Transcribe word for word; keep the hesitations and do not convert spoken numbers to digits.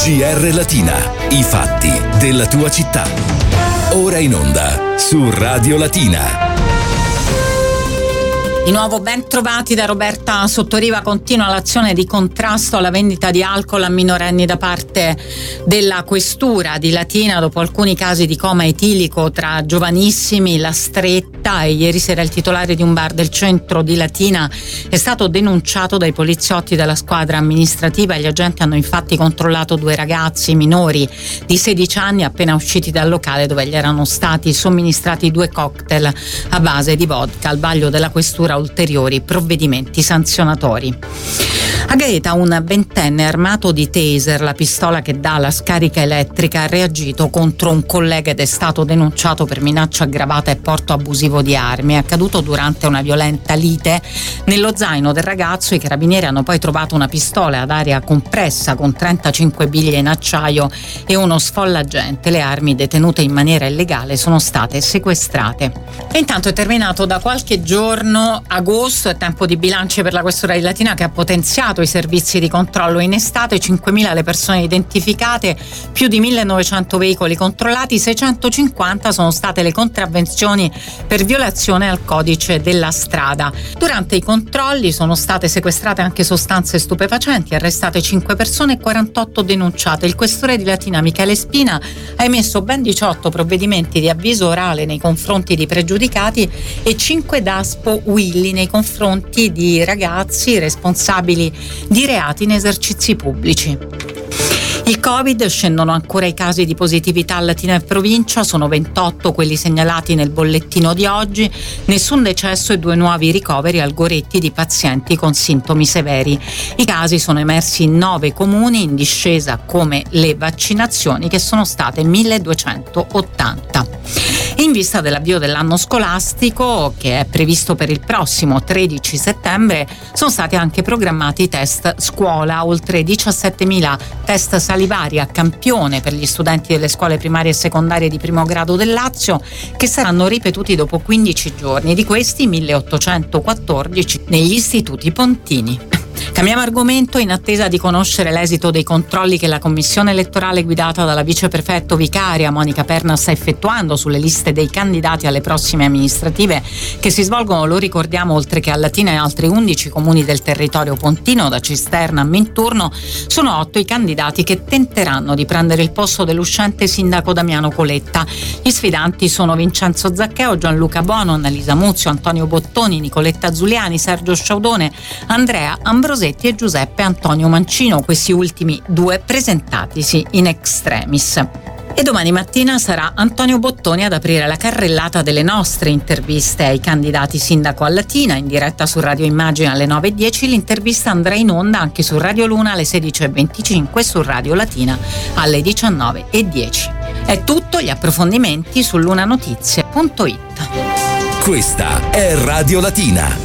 G R Latina, i fatti della tua città. Ora in onda su Radio Latina. Di nuovo ben trovati da Roberta Sottoriva. Continua l'azione di contrasto alla vendita di alcol a minorenni da parte della questura di Latina dopo alcuni casi di coma etilico tra giovanissimi. La stretta, e ieri sera il titolare di un bar del centro di Latina è stato denunciato dai poliziotti della squadra amministrativa. Gli agenti hanno infatti controllato due ragazzi minori di sedici anni appena usciti dal locale dove gli erano stati somministrati due cocktail a base di vodka. Al vaglio della questura ulteriori provvedimenti sanzionatori. A Gaeta un ventenne armato di taser, la pistola che dà la scarica elettrica, ha reagito contro un collega ed è stato denunciato per minaccia aggravata e porto abusivo di armi. È accaduto durante una violenta lite. Nello zaino del ragazzo i carabinieri hanno poi trovato una pistola ad aria compressa con trentacinque biglie in acciaio e uno sfollagente. Le armi detenute in maniera illegale sono state sequestrate. E intanto è terminato da qualche giorno agosto, è tempo di bilanci per la questura di Latina che ha potenziato i servizi di controllo. In estate cinquemila le persone identificate, più di millenovecento veicoli controllati, seicentocinquanta sono state le contravvenzioni per violazione al codice della strada. Durante i controlli sono state sequestrate anche sostanze stupefacenti, arrestate cinque persone e quarantotto denunciate. Il questore di Latina Michele Spina ha emesso ben diciotto provvedimenti di avviso orale nei confronti di pregiudicati e cinque DASPO Willy nei confronti di ragazzi responsabili di reati in esercizi pubblici. Il Covid, scendono ancora i casi di positività a Latina e provincia, sono ventotto quelli segnalati nel bollettino di oggi, nessun decesso e due nuovi ricoveri al Goretti di pazienti con sintomi severi. I casi sono emersi in nove comuni, in discesa come le vaccinazioni che sono state milleduecentottanta. In vista dell'avvio dell'anno scolastico, che è previsto per il prossimo tredici settembre, sono stati anche programmati i test scuola, oltre diciassettemila test salivari a campione per gli studenti delle scuole primarie e secondarie di primo grado del Lazio, che saranno ripetuti dopo quindici giorni, di questi milleottocentoquattordici negli istituti pontini. Cambiamo argomento. In attesa di conoscere l'esito dei controlli che la commissione elettorale guidata dalla viceprefetto vicaria Monica Perna sta effettuando sulle liste dei candidati alle prossime amministrative che si svolgono, lo ricordiamo, oltre che a Latina e altri undici comuni del territorio pontino, da Cisterna a Minturno, sono otto i candidati che tenteranno di prendere il posto dell'uscente sindaco Damiano Coletta. Gli sfidanti sono Vincenzo Zaccheo, Gianluca Bono, Annalisa Muzio, Antonio Bottoni, Nicoletta Zuliani, Sergio Sciaudone, Andrea Ambrosetti e Giuseppe Antonio Mancino, questi ultimi due presentatisi in extremis. E domani mattina sarà Antonio Bottoni ad aprire la carrellata delle nostre interviste ai candidati sindaco a Latina, in diretta su Radio Immagine alle nove e dieci. L'intervista andrà in onda anche su Radio Luna alle sedici e venticinque e su Radio Latina alle diciannove e dieci. È tutto, gli approfondimenti su lunanotizie punto it. Questa è Radio Latina.